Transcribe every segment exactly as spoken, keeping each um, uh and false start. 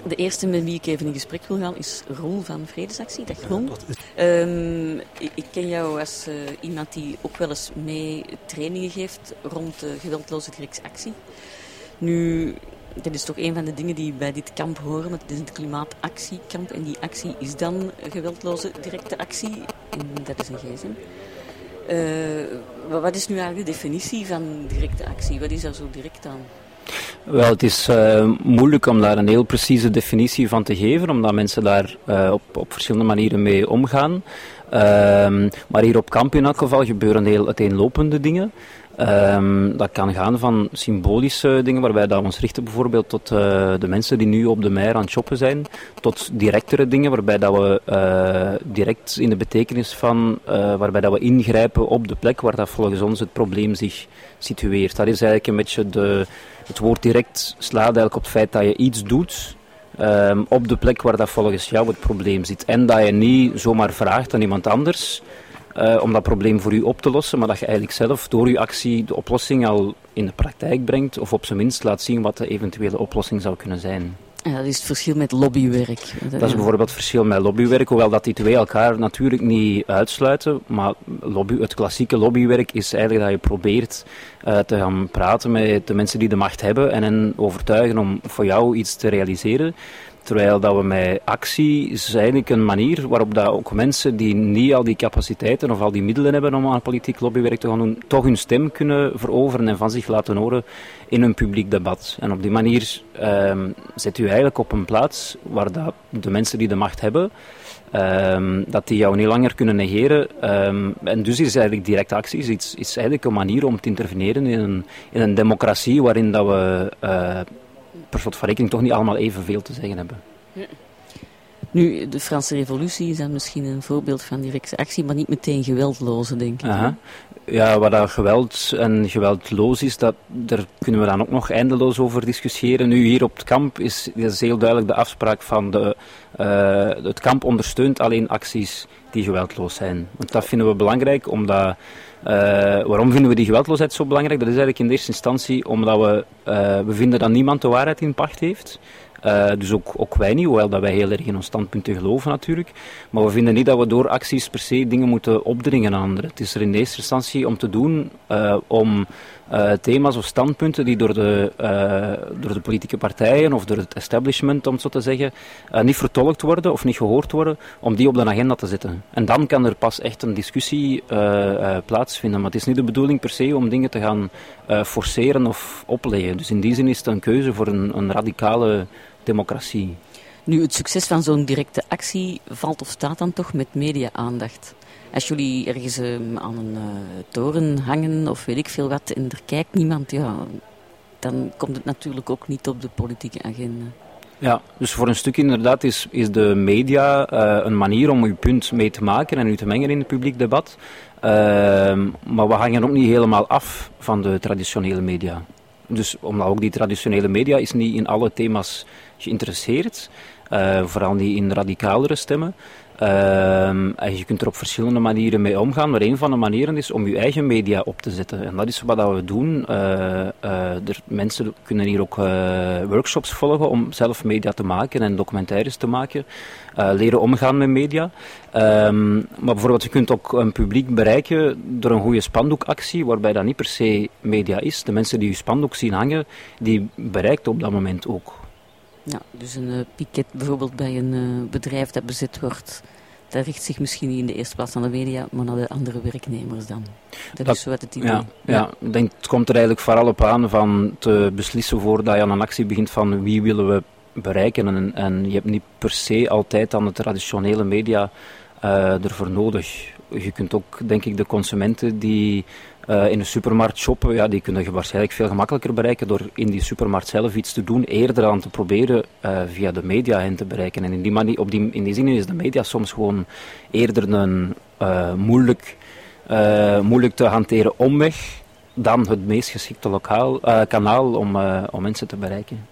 De eerste met wie ik even in gesprek wil gaan is Ron van Vredesactie. Dag Ron. Um, ik, ik ken jou als uh, iemand die ook wel eens mee trainingen geeft rond uh, geweldloze directe actie. Nu, dat is toch een van de dingen die bij dit kamp horen, want het is een klimaatactiekamp en die actie is dan geweldloze directe actie. En dat is een gsm. Uh, wat is nu eigenlijk de definitie van directe actie? Wat is daar zo direct aan? Wel, het is uh, moeilijk om daar een heel precieze definitie van te geven, omdat mensen daar uh, op, op verschillende manieren mee omgaan. Uh, maar hier op kamp in elk geval gebeuren heel uiteenlopende dingen. Um, dat kan gaan van symbolische dingen, waarbij dat we ons richten bijvoorbeeld tot uh, de mensen die nu op de Meijer aan het shoppen zijn, tot directere dingen, waarbij dat we uh, direct in de betekenis van, uh, waarbij dat we ingrijpen op de plek waar dat volgens ons het probleem zich situeert. Dat is eigenlijk een beetje de, het woord direct slaat eigenlijk op het feit dat je iets doet um, op de plek waar dat volgens jou het probleem zit. En dat je niet zomaar vraagt aan iemand anders Uh, om dat probleem voor u op te lossen, maar dat je eigenlijk zelf door uw actie de oplossing al in de praktijk brengt, of op zijn minst laat zien wat de eventuele oplossing zou kunnen zijn. Ja, dat is het verschil met lobbywerk. Dat is bijvoorbeeld het verschil met lobbywerk, hoewel dat die twee elkaar natuurlijk niet uitsluiten, maar lobby, het klassieke lobbywerk is eigenlijk dat je probeert uh, te gaan praten met de mensen die de macht hebben en hen overtuigen om voor jou iets te realiseren. Terwijl dat we met actie is eigenlijk een manier waarop dat ook mensen die niet al die capaciteiten of al die middelen hebben om aan politiek lobbywerk te gaan doen, toch hun stem kunnen veroveren en van zich laten horen in een publiek debat. En op die manier um, zet u eigenlijk op een plaats waar dat de mensen die de macht hebben, um, dat die jou niet langer kunnen negeren. Um, en dus is eigenlijk directe actie is, iets, is eigenlijk een manier om te interveneren in een, in een democratie waarin dat we Uh, per slot van rekening toch niet allemaal evenveel te zeggen hebben. Ja. Nu, de Franse revolutie is dan misschien een voorbeeld van directe actie, maar niet meteen geweldloze, denk ik. Aha. Ja, wat dat geweld en geweldloos is, dat, daar kunnen we dan ook nog eindeloos over discussiëren. Nu, hier op het kamp is, is heel duidelijk de afspraak van de, uh, het kamp ondersteunt alleen acties die geweldloos zijn. Want dat vinden we belangrijk, omdat Uh, waarom vinden we die geweldloosheid zo belangrijk? Dat is eigenlijk in de eerste instantie omdat we, uh, we vinden dat niemand de waarheid in pacht heeft. Uh, dus ook, ook wij niet, hoewel dat wij heel erg in ons standpunten geloven natuurlijk. Maar we vinden niet dat we door acties per se dingen moeten opdringen aan anderen. Het is er in de eerste instantie om te doen uh, om uh, thema's of standpunten die door de, uh, door de politieke partijen of door het establishment, om het zo te zeggen, uh, niet vertolkt worden of niet gehoord worden, om die op de agenda te zetten. En dan kan er pas echt een discussie uh, uh, plaatsvinden. Maar het is niet de bedoeling per se om dingen te gaan uh, forceren of opleggen. Dus in die zin is het een keuze voor een, een radicale democratie. Nu, het succes van zo'n directe actie valt of staat dan toch met media-aandacht. Als jullie ergens uh, aan een uh, toren hangen of weet ik veel wat en er kijkt niemand, ja, dan komt het natuurlijk ook niet op de politieke agenda. Ja, dus voor een stuk inderdaad is, is de media uh, een manier om uw punt mee te maken en u te mengen in het publiek debat. Uh, maar we hangen ook niet helemaal af van de traditionele media. Dus omdat ook die traditionele media is niet in alle thema's geïnteresseerd, uh, vooral niet in radicalere stemmen. Uh, en je kunt er op verschillende manieren mee omgaan, maar een van de manieren is om je eigen media op te zetten. En dat is wat we doen. Uh, uh, er, mensen kunnen hier ook uh, workshops volgen om zelf media te maken en documentaires te maken. Uh, leren omgaan met media. Um, maar bijvoorbeeld, je kunt ook een publiek bereiken door een goede spandoekactie, waarbij dat niet per se media is. De mensen die je spandoek zien hangen, die bereikt op dat moment ook. Ja, dus een uh, piket bijvoorbeeld bij een uh, bedrijf dat bezet wordt, dat richt zich misschien niet in de eerste plaats aan de media, maar naar de andere werknemers dan. Dat, dat is zo wat het idee. Ja, ja. ja, ik denk, het komt er eigenlijk vooral op aan van te beslissen voordat je aan een actie begint van wie willen we bereiken. En, en je hebt niet per se altijd aan de traditionele media uh, ervoor nodig. Je kunt ook, denk ik, de consumenten die uh, in de supermarkt shoppen, ja, die kunnen je waarschijnlijk veel gemakkelijker bereiken door in die supermarkt zelf iets te doen, eerder aan te proberen uh, via de media hen te bereiken. En in die, manie, op die, in die zin is de media soms gewoon eerder een uh, moeilijk, uh, moeilijk te hanteren omweg dan het meest geschikte lokaal, uh, kanaal om, uh, om mensen te bereiken.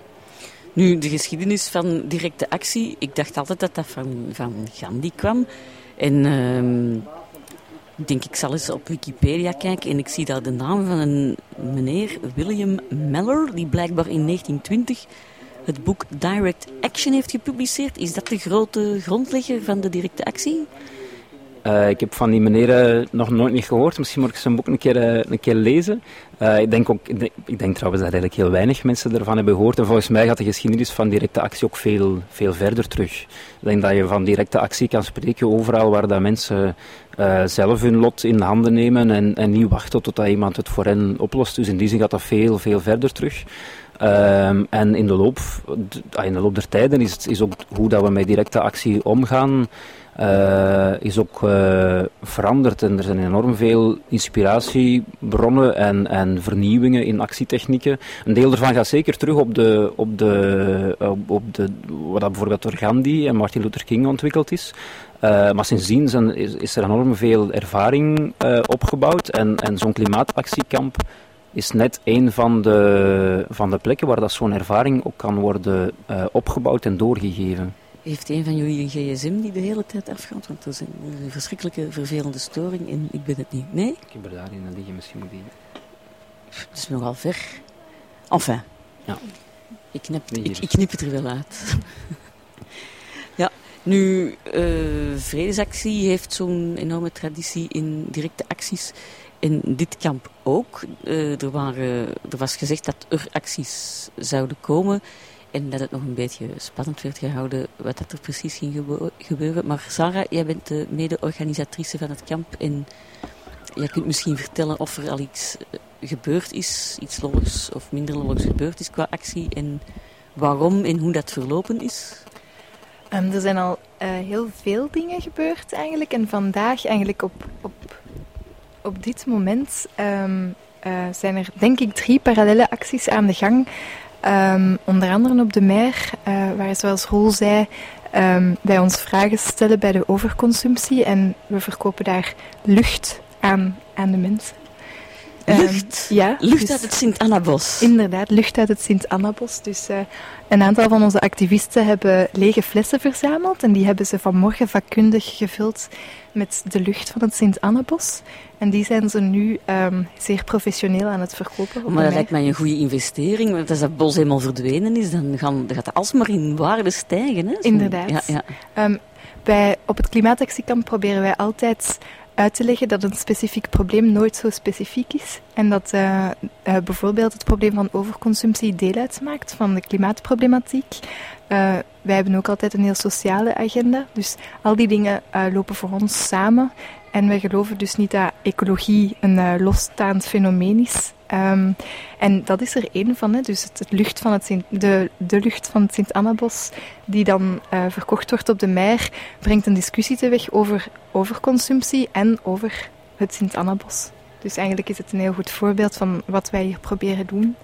Nu, de geschiedenis van directe actie, ik dacht altijd dat dat van, van Gandhi kwam. En uh, ik denk, ik zal eens op Wikipedia kijken en ik zie daar de naam van een meneer William Mellor, die blijkbaar in negentien twintig het boek Direct Action heeft gepubliceerd. Is dat de grote grondlegger van de directe actie? Uh, ik heb van die meneer uh, nog nooit niet gehoord. Misschien moet ik zijn boek een keer, uh, een keer lezen. Uh, ik, denk ook, ik, denk, ik denk trouwens dat eigenlijk heel weinig mensen ervan hebben gehoord. En volgens mij gaat de geschiedenis van directe actie ook veel, veel verder terug. Ik denk dat je van directe actie kan spreken overal waar dat mensen uh, zelf hun lot in handen nemen en, en niet wachten totdat iemand het voor hen oplost. Dus in die zin gaat dat veel, veel verder terug. Um, en in de loop, in de loop der tijden is, is ook hoe dat we met directe actie omgaan, uh, is ook uh, veranderd. En er zijn enorm veel inspiratiebronnen en, en vernieuwingen in actietechnieken. Een deel daarvan gaat zeker terug op, de, op, de, op, op de, wat dat bijvoorbeeld door Gandhi en Martin Luther King ontwikkeld is. Uh, maar sindsdien zijn, is, is er enorm veel ervaring uh, opgebouwd en, en zo'n klimaatactiekamp is net een van de, van de plekken waar dat zo'n ervaring ook kan worden uh, opgebouwd en doorgegeven. Heeft een van jullie een gsm die de hele tijd afgaat? Want er zijn een verschrikkelijke vervelende storing en ik ben het niet. Nee? Ik heb er daarin liggen, misschien moet die... Het is nogal ver. Enfin. Ja. Ik knip, ik, ik knip het er wel uit. Ja, nu, uh, Vredesactie heeft zo'n enorme traditie in directe acties. In dit kamp ook. Uh, er, waren, er was gezegd dat er acties zouden komen en dat het nog een beetje spannend werd gehouden wat dat er precies ging gebo- gebeuren. Maar Sarah, jij bent de mede-organisatrice van het kamp en jij kunt misschien vertellen of er al iets gebeurd is, iets lolligs of minder lolligs gebeurd is qua actie en waarom en hoe dat verlopen is. Um, er zijn al uh, heel veel dingen gebeurd eigenlijk en vandaag eigenlijk op... op Op dit moment um, uh, zijn er denk ik drie parallele acties aan de gang. Um, onder andere op de Mer, uh, waar zoals Roel zei, um, wij ons vragen stellen bij de overconsumptie. En we verkopen daar lucht aan, aan de mensen. Lucht? Um, ja. Lucht dus, uit het Sint-Annabos. Inderdaad, lucht uit het Sint-Annabos. Dus uh, een aantal van onze activisten hebben lege flessen verzameld. En die hebben ze vanmorgen vakkundig gevuld met de lucht van het Sint-Annabos. En die zijn ze nu um, zeer professioneel aan het verkopen. Maar dat lijkt mij een goede investering. Want als dat bos helemaal verdwenen is, dan, gaan, dan gaat het alsmaar in waarde stijgen. Hè? Zo, inderdaad. Ja, ja. Um, bij, op het klimaatactiekamp proberen wij altijd uit te leggen dat een specifiek probleem nooit zo specifiek is. En dat uh, uh, bijvoorbeeld het probleem van overconsumptie deel uitmaakt van de klimaatproblematiek. Uh, wij hebben ook altijd een heel sociale agenda. Dus al die dingen uh, lopen voor ons samen. En wij geloven dus niet dat ecologie een uh, losstaand fenomeen is. Um, en dat is er één van. Hè. Dus het, het lucht van het Sint, de, de lucht van het Sint-Annabos, die dan uh, verkocht wordt op de Mer, brengt een discussie teweeg over overconsumptie en over het Sint-Annabos. Dus eigenlijk is het een heel goed voorbeeld van wat wij hier proberen doen.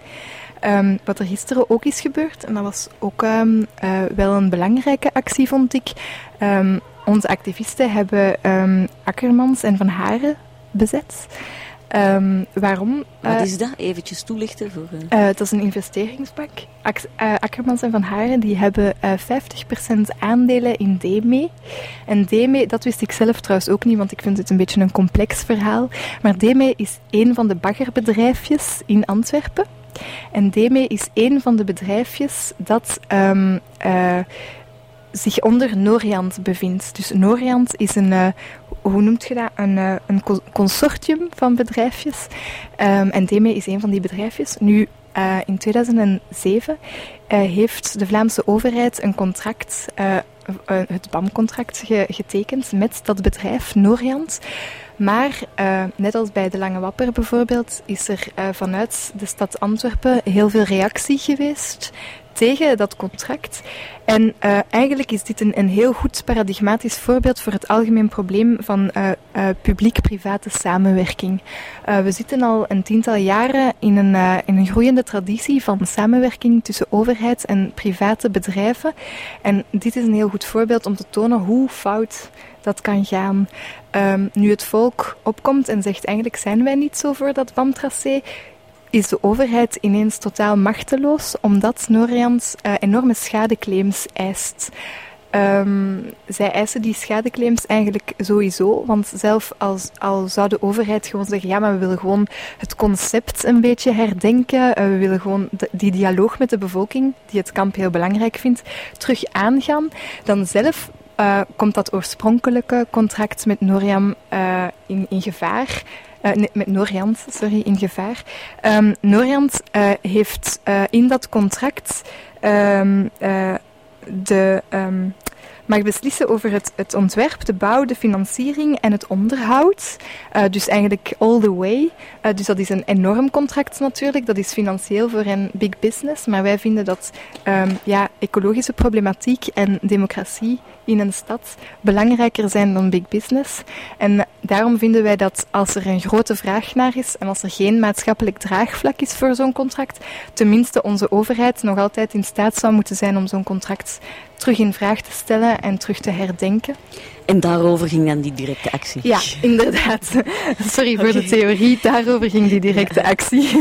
Um, wat er gisteren ook is gebeurd, en dat was ook um, uh, wel een belangrijke actie, vond ik. Um, onze activisten hebben um, Akkermans en Van Haren bezet. Um, waarom? Wat uh, is dat? Eventjes toelichten. Voor, uh... Uh, dat is een investeringsbank. Ak- uh, Akkermans en Van Haren die hebben uh, vijftig procent aandelen in D M E. En D M E, dat wist ik zelf trouwens ook niet, want ik vind het een beetje een complex verhaal. Maar D M E is een van de baggerbedrijfjes in Antwerpen. En D M E is een van de bedrijfjes dat um, uh, zich onder Noriant bevindt. Dus Noriant is een, uh, hoe noemt je dat? Een, uh, een consortium van bedrijfjes. Um, en D M E is een van die bedrijfjes. Nu, uh, in tweeduizend zeven uh, heeft de Vlaamse overheid een contract, uh, uh, het B A M-contract, ge- getekend met dat bedrijf Noriant. Maar uh, net als bij de Lange Wapper bijvoorbeeld, is er uh, vanuit de stad Antwerpen heel veel reactie geweest tegen dat contract. En uh, eigenlijk is dit een, een heel goed paradigmatisch voorbeeld voor het algemeen probleem van uh, uh, publiek-private samenwerking. Uh, we zitten al een tiental jaren in een, uh, in een groeiende traditie van samenwerking tussen overheid en private bedrijven. En dit is een heel goed voorbeeld om te tonen hoe fout dat kan gaan. Um, nu het volk opkomt en zegt eigenlijk zijn wij niet zo voor dat B A M-tracé, is de overheid ineens totaal machteloos omdat Noriant uh, enorme schadeclaims eist. Um, zij eisen die schadeclaims eigenlijk sowieso, want zelf als, al zou de overheid gewoon zeggen, ja, maar we willen gewoon het concept een beetje herdenken, uh, we willen gewoon de, die dialoog met de bevolking, die het kamp heel belangrijk vindt, terug aangaan, dan zelf uh, komt dat oorspronkelijke contract met Noorjam uh, in, in gevaar. Uh, nee, met Noorjand, sorry, in gevaar. Um, Noorjand uh, heeft uh, in dat contract um, uh, de, um, mag beslissen over het, het ontwerp, de bouw, de financiering en het onderhoud. Uh, dus eigenlijk all the way. Uh, dus dat is een enorm contract natuurlijk. Dat is financieel voor een big business. Maar wij vinden dat um, ja, ecologische problematiek en democratie in een stad belangrijker zijn dan big business. En daarom vinden wij dat als er een grote vraag naar is en als er geen maatschappelijk draagvlak is voor zo'n contract, tenminste onze overheid nog altijd in staat zou moeten zijn om zo'n contract terug in vraag te stellen en terug te herdenken. En daarover ging dan die directe actie? Ja, inderdaad. Sorry voor okay. de theorie, daarover ging die directe actie.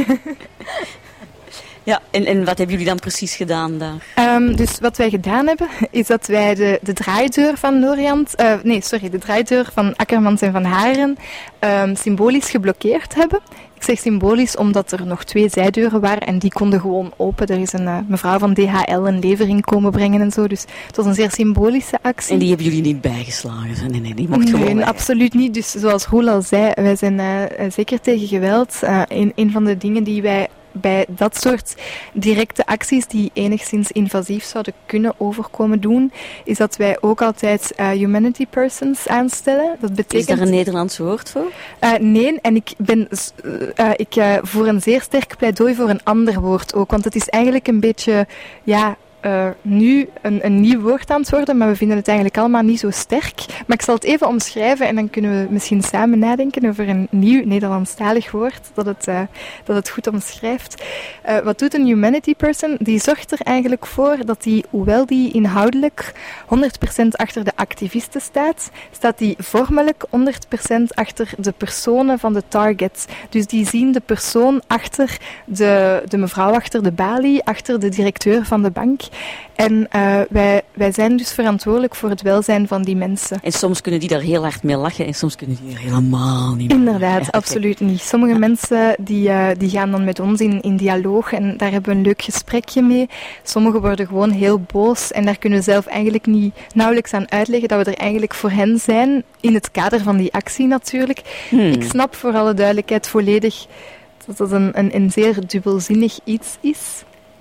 Ja, en, en wat hebben jullie dan precies gedaan daar? Um, dus wat wij gedaan hebben, is dat wij de, de draaideur van Noorjand, uh, nee, sorry, de draaideur van Akkermans en Van Haren um, symbolisch geblokkeerd hebben. Ik zeg symbolisch omdat er nog twee zijdeuren waren en die konden gewoon open. Er is een uh, mevrouw van D H L een levering komen brengen en zo, dus het was een zeer symbolische actie. En die hebben jullie niet bijgeslagen? Nee, nee, die mocht gewoon. Nee, absoluut niet. Dus zoals Roel al zei, wij zijn uh, zeker tegen geweld. Uh, een, een van de dingen die wij bij dat soort directe acties die enigszins invasief zouden kunnen overkomen doen, is dat wij ook altijd uh, humanity persons aanstellen. Dat betekent... Is daar een Nederlands woord voor? Uh, nee, en ik ben uh, ik uh, voor een zeer sterk pleidooi voor een ander woord ook, want het is eigenlijk een beetje, ja, Uh, nu een, een nieuw woord aan het worden, maar we vinden het eigenlijk allemaal niet zo sterk. Maar ik zal het even omschrijven en dan kunnen we misschien samen nadenken over een nieuw Nederlandstalig woord dat het, uh, dat het goed omschrijft. Uh, wat doet een humanity person? Die zorgt er eigenlijk voor dat die, hoewel die inhoudelijk honderd procent achter de activisten staat, staat die vormelijk honderd procent achter de personen van de target. Dus die zien de persoon achter de, de mevrouw achter de balie, achter de directeur van de bank. En uh, wij, wij zijn dus verantwoordelijk voor het welzijn van die mensen. En soms kunnen die daar heel hard mee lachen en soms kunnen die er helemaal niet mee Inderdaad, lachen. Ja, absoluut niet. Sommige ja. mensen die, uh, die gaan dan met ons in, in dialoog en daar hebben we een leuk gesprekje mee. Sommigen worden gewoon heel boos en daar kunnen we zelf eigenlijk niet nauwelijks aan uitleggen dat we er eigenlijk voor hen zijn, in het kader van die actie natuurlijk. Hmm. Ik snap voor alle duidelijkheid volledig dat dat een, een, een zeer dubbelzinnig iets is.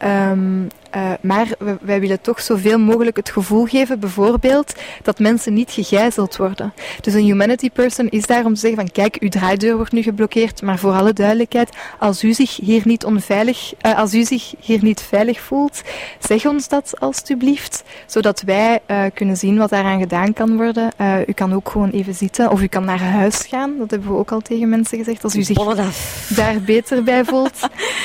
Um, uh, maar wij, wij willen toch zoveel mogelijk het gevoel geven, bijvoorbeeld, dat mensen niet gegijzeld worden. Dus een humanity person is daar om te zeggen van, kijk, uw draaideur wordt nu geblokkeerd, maar voor alle duidelijkheid, als u zich hier niet onveilig, uh, als u zich hier niet veilig voelt, zeg ons dat alstublieft, zodat wij uh, kunnen zien wat daaraan gedaan kan worden. Uh, u kan ook gewoon even zitten, of u kan naar huis gaan, dat hebben we ook al tegen mensen gezegd, als u zich daar beter bij voelt.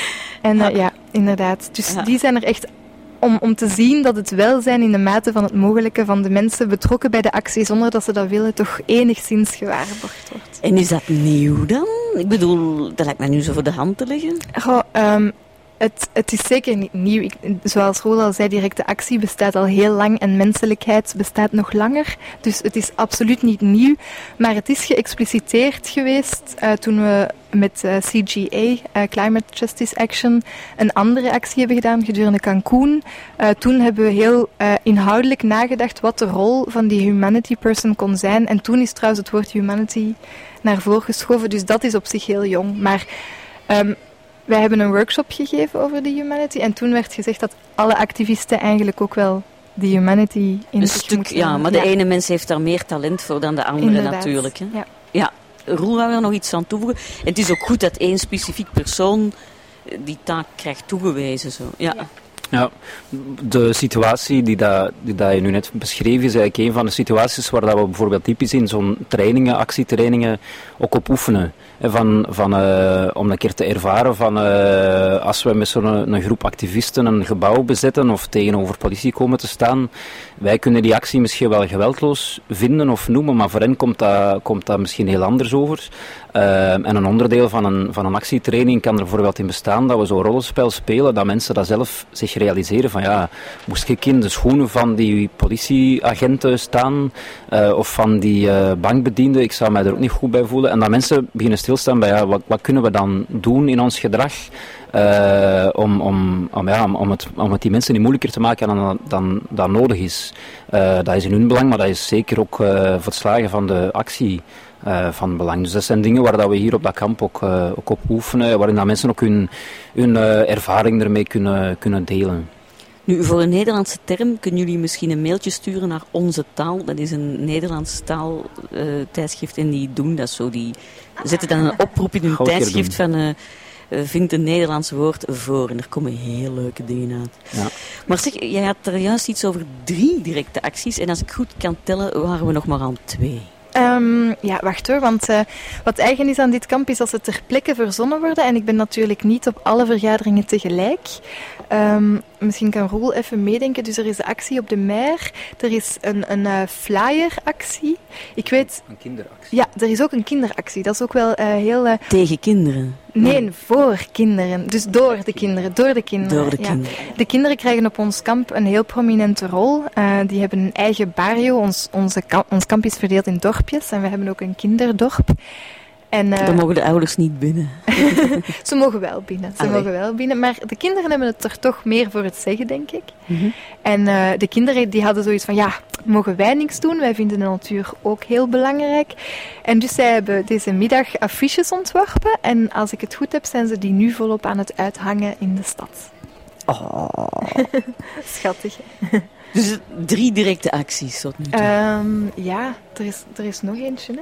En uh, ja, inderdaad. Dus ja. die zijn er echt om, om te zien dat het welzijn in de mate van het mogelijke van de mensen betrokken bij de actie, zonder dat ze dat willen, toch enigszins gewaarborgd wordt. En is dat nieuw dan? Ik bedoel, dat lijkt mij nu zo voor de hand te liggen. Goh, um, Het, het is zeker niet nieuw. Ik, zoals Roel al zei, directe actie bestaat al heel lang en menselijkheid bestaat nog langer. Dus het is absoluut niet nieuw. Maar het is geëxpliciteerd geweest uh, toen we met uh, C G A, uh, Climate Justice Action, een andere actie hebben gedaan gedurende Cancún. Uh, toen hebben we heel uh, inhoudelijk nagedacht wat de rol van die humanity person kon zijn. En toen is trouwens het woord humanity naar voren geschoven. Dus dat is op zich heel jong. Maar... Um, Wij hebben een workshop gegeven over de humanity en toen werd gezegd dat alle activisten eigenlijk ook wel de humanity in een zich stuk, moeten... Ja, maar de ja. ene mens heeft daar meer talent voor dan de andere. Inderdaad. Natuurlijk. Hè? Ja. Ja, Roel wou er nog iets aan toevoegen. En het is ook goed dat één specifiek persoon die taak krijgt toegewezen. Zo. Ja. Ja. Ja, de situatie die, dat, die dat je nu net beschreef is eigenlijk een van de situaties waar dat we bijvoorbeeld typisch in zo'n trainingen, actietrainingen ook op oefenen. Van, van, uh, om een keer te ervaren van uh, als we met zo'n een groep activisten een gebouw bezetten of tegenover politie komen te staan, wij kunnen die actie misschien wel geweldloos vinden of noemen, maar voor hen komt dat, komt dat misschien heel anders over. Uh, en een onderdeel van een, van een actietraining kan er bijvoorbeeld in bestaan dat we zo'n rollenspel spelen, dat mensen dat zelf zich realiseren van ja, moest ik in de schoenen van die politieagenten staan uh, of van die uh, bankbedienden, ik zou mij er ook niet goed bij voelen. En dat mensen beginnen stilstaan bij ja, wat, wat kunnen we dan doen in ons gedrag uh, om, om, om, ja, om, het, om het die mensen niet moeilijker te maken dan, dan dat nodig is. Uh, dat is in hun belang, maar dat is zeker ook uh, voor het slagen van de actie Uh, van belang. Dus dat zijn dingen waar dat we hier op dat kamp ook, uh, ook op oefenen, waarin dat mensen ook hun, hun uh, ervaring ermee kunnen, kunnen delen. Nu, voor een Nederlandse term kunnen jullie misschien een mailtje sturen naar Onze Taal. Dat is een Nederlands taal uh, tijdschrift en die doen dat zo. Die zetten dan een oproep in hun Gauw tijdschrift van uh, uh, vind een Nederlands woord voor. En er komen heel leuke dingen uit. Ja. Maar zeg, jij had er juist iets over drie directe acties. En als ik goed kan tellen, waren we nog maar aan twee. Um, ja, wacht hoor, want uh, wat eigen is aan dit kamp is dat ze ter plekke verzonnen worden. En ik ben natuurlijk niet op alle vergaderingen tegelijk. Um, misschien kan Roel even meedenken. Dus er is de actie op de Meer. Er is een, een uh, flyeractie. Ik weet... Een kinderactie. Ja, er is ook een kinderactie. Dat is ook wel uh, heel... Uh... Tegen kinderen? Nee, voor kinderen. Dus door de kinderen. Door de kinderen. Door de ja. kinderen. De kinderen krijgen op ons kamp een heel prominente rol. Uh, die hebben een eigen barrio. Ons, onze kamp, ons kamp is verdeeld in dorpjes. En we hebben ook een kinderdorp. En, uh, Dan mogen de ouders niet binnen. Ze mogen wel binnen. Ze Allee. mogen wel binnen. Maar de kinderen hebben het er toch meer voor het zeggen, denk ik. Mm-hmm. En uh, de kinderen die hadden zoiets van, ja, mogen wij niks doen? Wij vinden de natuur ook heel belangrijk. En dus zij hebben deze middag affiches ontworpen. En als ik het goed heb, zijn ze die nu volop aan het uithangen in de stad. Oh. Schattig. Dus drie directe acties tot nu toe. Um, ja, er is, er is nog eentje, hè?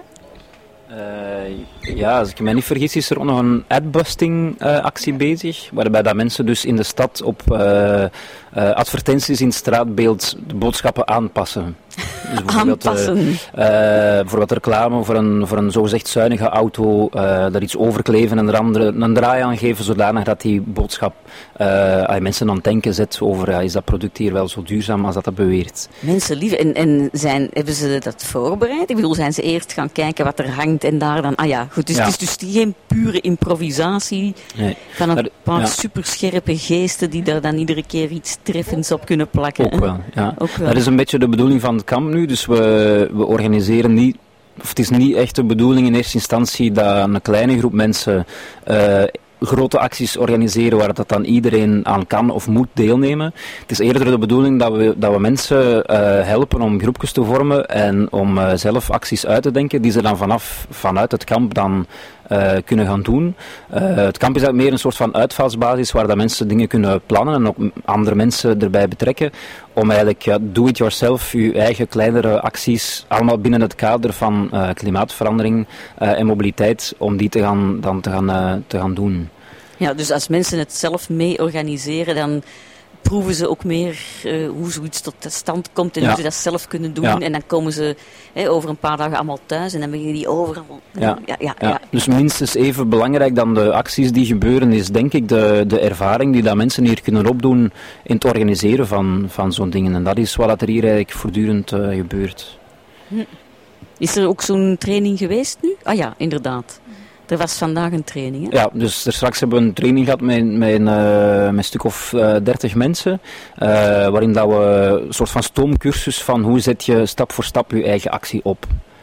Uh, ja, als ik me niet vergis is er ook nog een adbusting uh, actie bezig, waarbij dat mensen dus in de stad op uh, uh, advertenties in het straatbeeld de boodschappen aanpassen. Dus bijvoorbeeld, aanpassen. Uh, uh, bijvoorbeeld reclame voor een, voor een zogezegd zuinige auto, uh, daar iets over kleven en er andere, een draai aan geven, zodanig dat die boodschap uh, aan mensen aan het denken zet over uh, is dat product hier wel zo duurzaam als dat dat beweert. Mensen lief, en, en zijn, hebben ze dat voorbereid? Ik bedoel, zijn ze eerst gaan kijken wat er hangt en daar dan... Ah ja, goed, dus ja. Het is dus geen pure improvisatie nee. van een maar, paar ja. superscherpe geesten die daar dan iedere keer iets treffends op kunnen plakken. Ook wel, ja. Ook wel. Dat is een beetje de bedoeling van het kamp nu, dus we, we organiseren niet... Of het is niet echt de bedoeling in eerste instantie dat een kleine groep mensen uh, grote acties organiseren waar dat dan iedereen aan kan of moet deelnemen. Het is eerder de bedoeling dat we, dat we mensen uh, helpen om groepjes te vormen en om uh, zelf acties uit te denken die ze dan vanaf, vanuit het kamp dan uh, kunnen gaan doen. Uh, het kamp is eigenlijk meer een soort van uitvalsbasis waar dat mensen dingen kunnen plannen en ook andere mensen erbij betrekken om eigenlijk ja, do-it-yourself, je eigen kleinere acties, allemaal binnen het kader van uh, klimaatverandering uh, en mobiliteit, om die te gaan, dan te gaan, uh, te gaan doen. Ja, dus als mensen het zelf mee organiseren, dan proeven ze ook meer uh, hoe zoiets tot stand komt en ja. hoe ze dat zelf kunnen doen. Ja. En dan komen ze hè, over een paar dagen allemaal thuis en dan beginnen die overal... Ja. Ja, ja, ja, ja. Dus minstens even belangrijk dan de acties die gebeuren is denk ik de, de ervaring die dat mensen hier kunnen opdoen in het organiseren van, van zo'n dingen. En dat is wat er hier eigenlijk voortdurend uh, gebeurt. Hm. Is er ook zo'n training geweest nu? Ah ja, inderdaad. Er was vandaag een training, hè? Ja, dus er straks hebben we een training gehad met, met, een, met een stuk of uh, dertig mensen, uh, waarin dat we een soort van stoomcursus van hoe zet je stap voor stap je eigen actie op.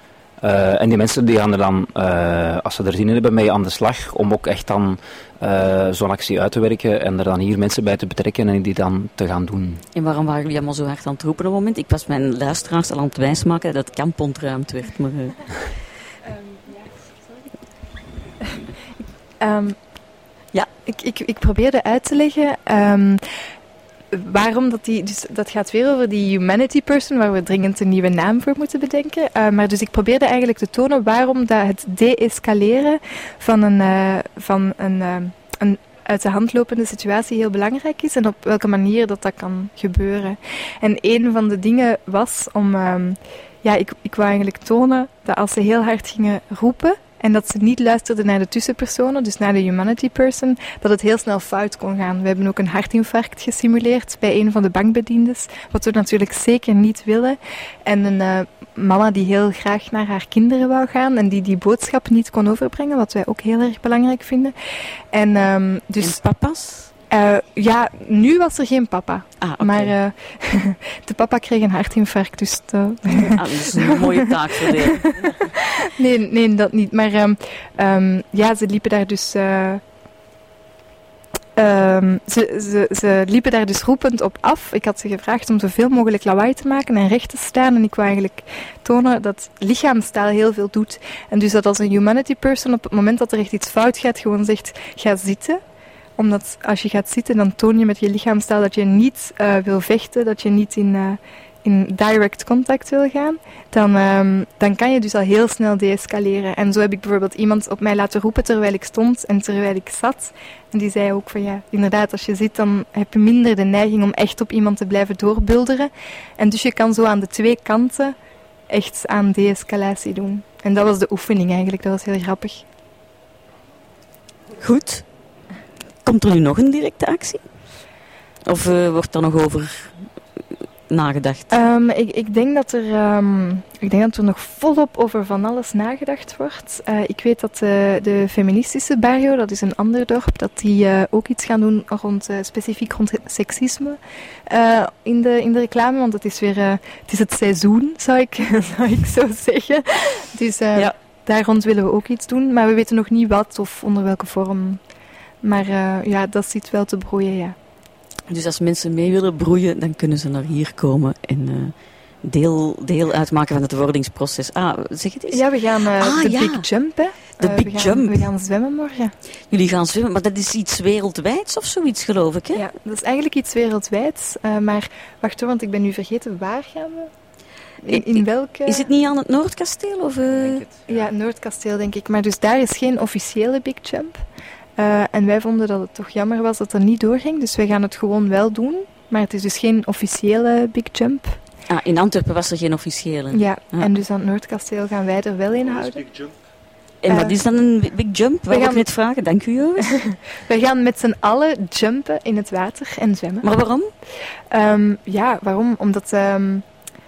Uh, en die mensen die gaan er dan, uh, als ze er zin in hebben, mee aan de slag om ook echt dan uh, zo'n actie uit te werken en er dan hier mensen bij te betrekken en die dan te gaan doen. En waarom waren jullie allemaal zo hard aan het roepen op het moment? Ik was mijn luisteraars al aan het wijsmaken dat het kamp ontruimd werd, maar... Uh... Um, ja, ik, ik, ik probeerde uit te leggen um, waarom dat die... Dus dat gaat weer over die humanity person, waar we dringend een nieuwe naam voor moeten bedenken. Uh, maar dus ik probeerde eigenlijk te tonen waarom dat het de-escaleren van een, uh, van een, uh, een uit de hand lopende situatie heel belangrijk is en op welke manier dat dat kan gebeuren. En een van de dingen was om... Um, ja, ik, ik wou eigenlijk tonen dat als ze heel hard gingen roepen en dat ze niet luisterden naar de tussenpersonen, dus naar de humanity person, dat het heel snel fout kon gaan. We hebben ook een hartinfarct gesimuleerd bij een van de bankbediendes, wat we natuurlijk zeker niet willen. En een uh, mama die heel graag naar haar kinderen wou gaan en die die boodschap niet kon overbrengen, wat wij ook heel erg belangrijk vinden. En, um, dus, en papa's? Uh, ja, nu was er geen papa. Ah, okay. Maar uh, de papa kreeg een hartinfarct, dus... De... ah, dat is een mooie taak voor de... nee, nee, dat niet. Maar um, um, ja, ze liepen daar dus... Uh, um, ze, ze, ze liepen daar dus roepend op af. Ik had ze gevraagd om zoveel mogelijk lawaai te maken en recht te staan. En ik wou eigenlijk tonen dat lichaamstaal heel veel doet. En dus dat als een humanity person op het moment dat er echt iets fout gaat, gewoon zegt, ga zitten. Omdat als je gaat zitten, dan toon je met je lichaamstaal dat je niet uh, wil vechten, dat je niet in, uh, in direct contact wil gaan. Dan, um, dan kan je dus al heel snel deescaleren. En zo heb ik bijvoorbeeld iemand op mij laten roepen terwijl ik stond en terwijl ik zat. En die zei ook van ja, inderdaad, als je zit, dan heb je minder de neiging om echt op iemand te blijven doorbulderen. En dus je kan zo aan de twee kanten echt aan deescalatie doen. En dat was de oefening eigenlijk, dat was heel grappig. Goed. Komt er nu nog een directe actie? Of uh, wordt er nog over nagedacht? Um, ik, ik, denk dat er, um, ik denk dat er nog volop over van alles nagedacht wordt. Uh, ik weet dat uh, de feministische barrio, dat is een ander dorp, dat die uh, ook iets gaan doen rond, uh, specifiek rond seksisme uh, in, de, in de reclame. Want het is weer uh, het, is het seizoen, zou ik, zou ik zo zeggen. Dus uh, ja. Daar rond willen we ook iets doen. Maar we weten nog niet wat of onder welke vorm. Maar uh, ja, dat zit wel te broeien, ja. Dus als mensen mee willen broeien, dan kunnen ze naar hier komen en uh, deel, deel uitmaken van het wordingsproces. Ah, zeg het eens. Ja, we gaan uh, ah, de ja. Big Jump, hè. De uh, Big we gaan, Jump. We gaan zwemmen morgen. Jullie gaan zwemmen, maar dat is iets wereldwijds of zoiets, geloof ik, hè? Ja, dat is eigenlijk iets wereldwijds. Uh, maar wacht hoor, want ik ben nu vergeten, waar gaan we? In, in welke... Is het niet aan het Noordkasteel? Of, uh... Ja, Noordkasteel, denk ik. Maar dus daar is geen officiële Big Jump. Uh, en wij vonden dat het toch jammer was dat er niet doorging. Dus wij gaan het gewoon wel doen. Maar het is dus geen officiële Big Jump. Ah, in Antwerpen was er geen officiële. Ja, ah. En dus aan het Noordkasteel gaan wij er wel in houden. Big Jump? En uh, wat is dan een Big Jump? Wou ik net vragen. Dank u, Joris. Wij gaan met z'n allen jumpen in het water en zwemmen. Maar waarom? Um, ja, waarom? Omdat... Um,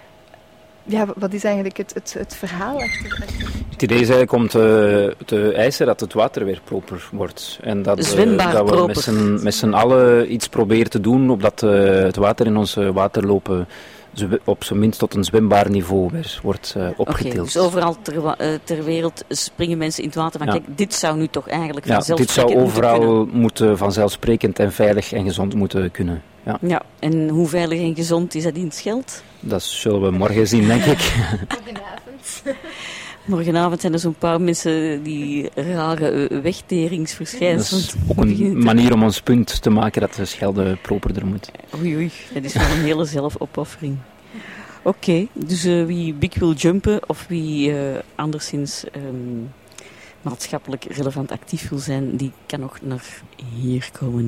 Ja, wat is eigenlijk het, het, het verhaal achter? Het idee is eigenlijk om te, te eisen dat het water weer proper wordt. En dat, Zwembaar uh, dat we proper. met z'n, met z'n allen iets proberen te doen, opdat uh, het water in onze waterlopen op zijn minst tot een zwembaar niveau wordt uh, opgetild. Okay, dus overal ter, uh, ter wereld springen mensen in het water van ja. Kijk, dit zou nu toch eigenlijk ja, vanzelfsprekend dit zou overal moeten, moeten vanzelfsprekend en veilig en gezond moeten kunnen. Ja. Ja, en hoe veilig en gezond is dat in het Scheldt? Dat zullen we morgen zien, denk ik. Morgenavond. Morgenavond zijn er zo'n paar mensen die rare wegteringsverschijnselen. Dat is ook een manier om ons punt te maken dat de Schelde properder moet. Oei, oei, dat is wel een hele zelfopoffering. Oké, okay, dus uh, wie big wil jumpen of wie uh, anderszins um, maatschappelijk relevant actief wil zijn, die kan nog naar hier komen.